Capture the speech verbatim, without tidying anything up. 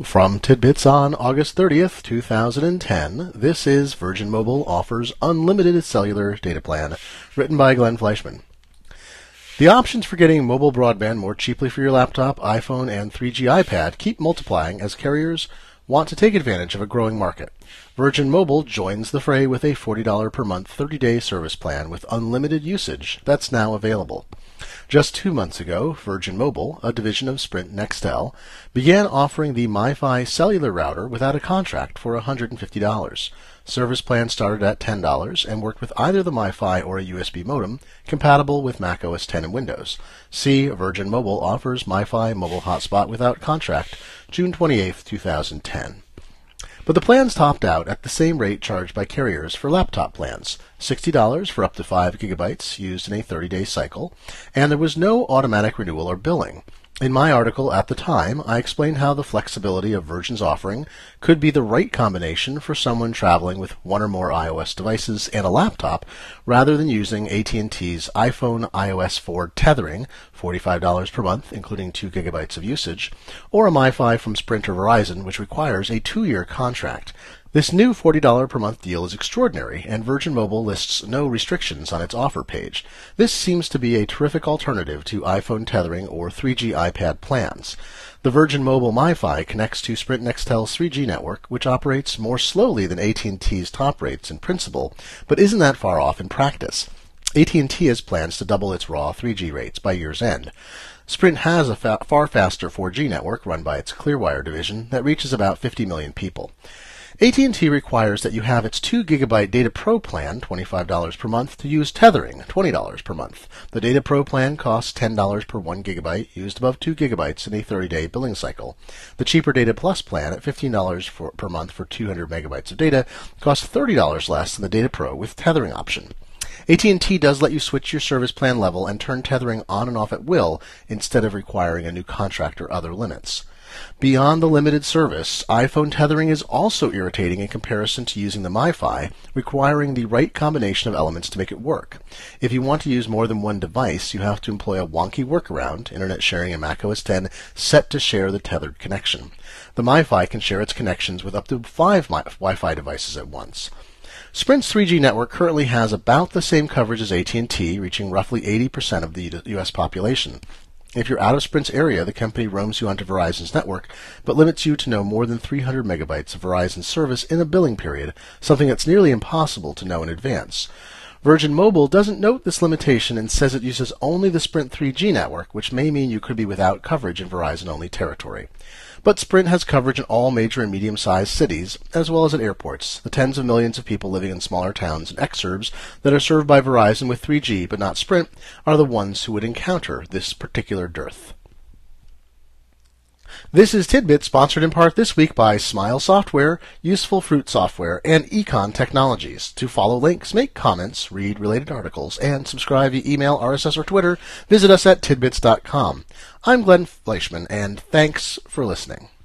From Tidbits on August thirtieth, two thousand ten, this is Virgin Mobile offers unlimited cellular data plan, written by Glenn Fleischman. The options for getting mobile broadband more cheaply for your laptop, iPhone, and three G iPad keep multiplying as carriers want to take advantage of a growing market. Virgin Mobile joins the fray with a forty dollars per month thirty-day service plan with unlimited usage that's now available. Just two months ago, Virgin Mobile, a division of Sprint Nextel, began offering the MiFi cellular router without a contract for one hundred fifty dollars. Service plan started at ten dollars and worked with either the MiFi or a U S B modem, compatible with Mac O S X and Windows. See Virgin Mobile offers MiFi mobile hotspot without contract, June twenty-eighth, two thousand ten. But the plans topped out at the same rate charged by carriers for laptop plans, sixty dollars for up to five gigabytes used in a thirty-day cycle, and there was no automatic renewal or billing. In my article at the time, I explained how the flexibility of Virgin's offering could be the right combination for someone traveling with one or more iOS devices and a laptop, rather than using A T and T's iPhone iOS four tethering, forty-five dollars per month, including two gigabytes of usage, or a MiFi from Sprint or Verizon, which requires a two-year contract. This new forty dollars per month deal is extraordinary, and Virgin Mobile lists no restrictions on its offer page. This seems to be a terrific alternative to iPhone tethering or three G iPad plans. The Virgin Mobile MiFi connects to Sprint Nextel's three G network, which operates more slowly than A T and T's top rates in principle, but isn't that far off in practice. A T and T has plans to double its raw three G rates by year's end. Sprint has a fa- far faster four G network run by its Clearwire division that reaches about fifty million people. A T and T requires that you have its two gigabyte Data Pro plan, twenty-five dollars per month, to use tethering, twenty dollars per month. The Data Pro plan costs ten dollars per one gigabyte used above two gigabytes in a thirty-day billing cycle. The cheaper Data Plus plan at fifteen dollars for, per month for two hundred megabytes of data costs thirty dollars less than the Data Pro with tethering option. A T and T does let you switch your service plan level and turn tethering on and off at will instead of requiring a new contract or other limits. Beyond the limited service, iPhone tethering is also irritating in comparison to using the MiFi, requiring the right combination of elements to make it work. If you want to use more than one device, you have to employ a wonky workaround, internet sharing and Mac O S X set to share the tethered connection. The MiFi can share its connections with up to five Wi-Fi devices at once. Sprint's three G network currently has about the same coverage as A T and T, reaching roughly eighty percent of the U S population. If you're out of Sprint's area, the company roams you onto Verizon's network, but limits you to no more than three hundred megabytes of Verizon service in a billing period, something that's nearly impossible to know in advance. Virgin Mobile doesn't note this limitation and says it uses only the Sprint three G network, which may mean you could be without coverage in Verizon-only territory. But Sprint has coverage in all major and medium-sized cities, as well as at airports, the tens of millions of people living in smaller towns and exurbs that are served by Verizon with three G but not Sprint are the ones who would encounter this particular dearth. This is Tidbit, sponsored in part this week by Smile Software, Useful Fruit Software, and Econ Technologies. To follow links, make comments, read related articles, and subscribe via email, R S S, or Twitter, visit us at tidbits dot com. I'm Glenn Fleischman, and thanks for listening.